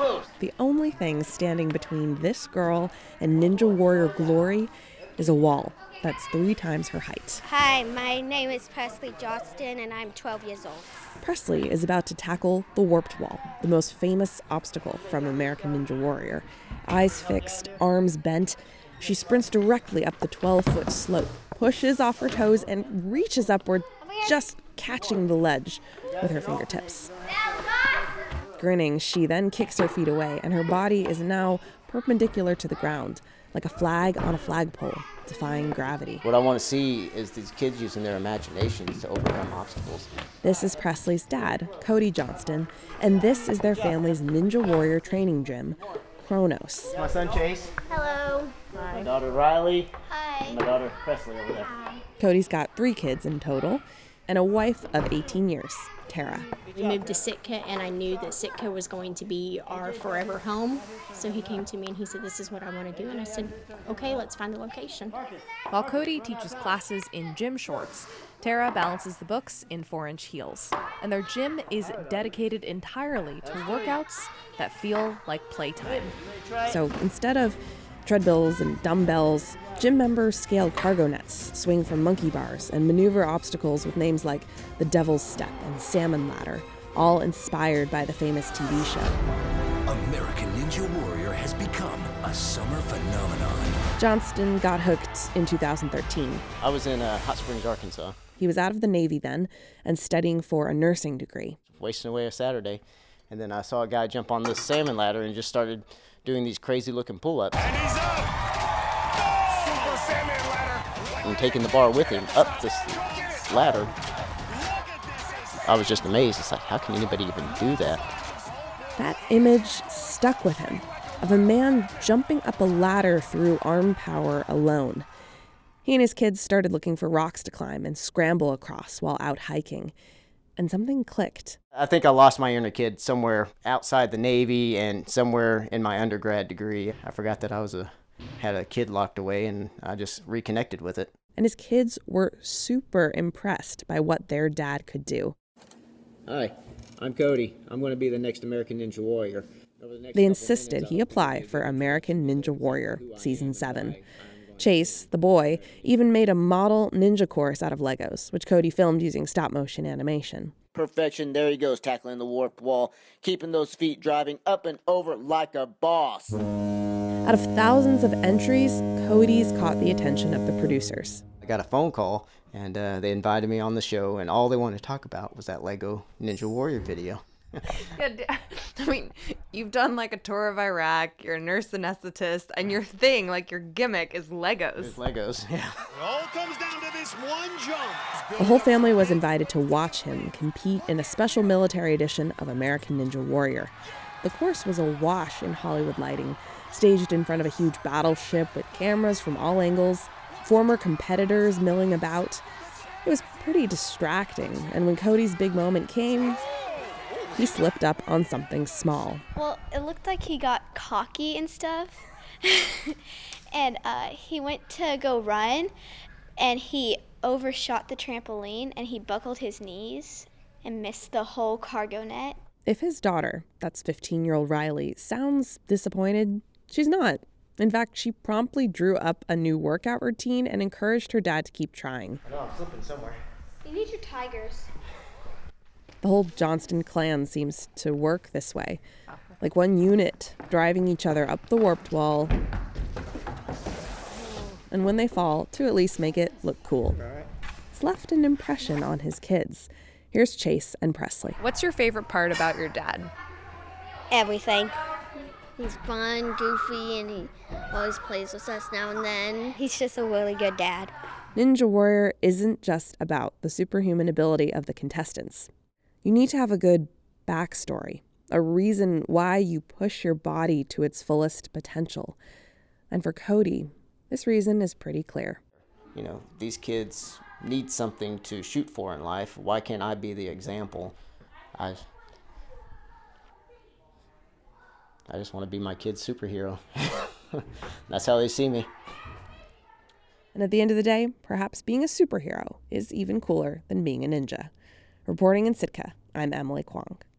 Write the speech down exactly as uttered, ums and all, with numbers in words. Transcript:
The only thing standing between this girl and Ninja Warrior glory is a wall that's three times her height. Hi, my name is Presley Johnston, and I'm twelve years old. Presley is about to tackle the Warped Wall, the most famous obstacle from American Ninja Warrior. Eyes fixed, arms bent, she sprints directly up the twelve-foot slope, pushes off her toes, and reaches upward, just catching the ledge with her fingertips. Grinning, she then kicks her feet away, and her body is now perpendicular to the ground, like a flag on a flagpole, defying gravity. What I want to see is these kids using their imaginations to overcome obstacles. This is Presley's dad, Cody Johnston, and this is their family's Ninja Warrior training gym, Kronos. My son Chase. Hello. Hi. My daughter Riley. Hi. And my daughter Presley over there. Hi. Cody's got three kids in total, and a wife of eighteen years, Tara. We moved to Sitka, and I knew that Sitka was going to be our forever home. So he came to me and he said, this is what I want to do. And I said, okay, let's find the location. While Cody teaches classes in gym shorts, Tara balances the books in four-inch heels. And their gym is dedicated entirely to workouts that feel like playtime. So instead of treadmills and dumbbells, gym members scale cargo nets, swing from monkey bars, and maneuver obstacles with names like the Devil's Step and Salmon Ladder, all inspired by the famous T V show. American Ninja Warrior has become a summer phenomenon. Johnston got hooked in two thousand thirteen. I was in uh, Hot Springs, Arkansas. He was out of the Navy then and studying for a nursing degree. Wasting away a Saturday, and then I saw a guy jump on this salmon ladder and just started doing these crazy-looking pull-ups. And he's up! Go! Super salmon ladder! And taking the bar with him up this ladder. I was just amazed. It's like, how can anybody even do that? That image stuck with him, of a man jumping up a ladder through arm power alone. He and his kids started looking for rocks to climb and scramble across while out hiking. And something clicked. I think I lost my inner kid somewhere outside the Navy and somewhere in my undergrad degree. I forgot that I was a had a kid locked away, and I just reconnected with it. And his kids were super impressed by what their dad could do. Hi, I'm Cody. I'm going to be the next American Ninja Warrior. The they insisted he apply for American Ninja Warrior Season seven. Chase, the boy, even made a model ninja course out of Legos, which Cody filmed using stop-motion animation. Perfection, there he goes, tackling the warped wall, keeping those feet driving up and over like a boss. Out of thousands of entries, Cody's caught the attention of the producers. I got a phone call, and uh, they invited me on the show, and all they wanted to talk about was that Lego Ninja Warrior video. Yeah, I mean, you've done like a tour of Iraq, you're a nurse anesthetist, and your thing, like your gimmick, is Legos. It's Legos, yeah. It all comes down to this one jump. The whole family was invited to watch him compete in a special military edition of American Ninja Warrior. The course was awash in Hollywood lighting, staged in front of a huge battleship with cameras from all angles, former competitors milling about. It was pretty distracting, and when Cody's big moment came, he slipped up on something small. Well, it looked like he got cocky and stuff. and uh, he went to go run, and he overshot the trampoline, and he buckled his knees and missed the whole cargo net. If his daughter, that's fifteen-year-old Riley, sounds disappointed, she's not. In fact, she promptly drew up a new workout routine and encouraged her dad to keep trying. I know, I'm slipping somewhere. You need your tigers. The whole Johnston clan seems to work this way, like one unit driving each other up the warped wall, and when they fall, to at least make it look cool. It's left an impression on his kids. Here's Chase and Presley. What's your favorite part about your dad? Everything. He's fun, goofy, and he always plays with us now and then. He's just a really good dad. Ninja Warrior isn't just about the superhuman ability of the contestants. You need to have a good backstory, a reason why you push your body to its fullest potential. And for Cody, this reason is pretty clear. You know, these kids need something to shoot for in life. Why can't I be the example? I, I just want to be my kid's superhero. That's how they see me. And at the end of the day, perhaps being a superhero is even cooler than being a ninja. Reporting in Sitka, I'm Emily Kwong.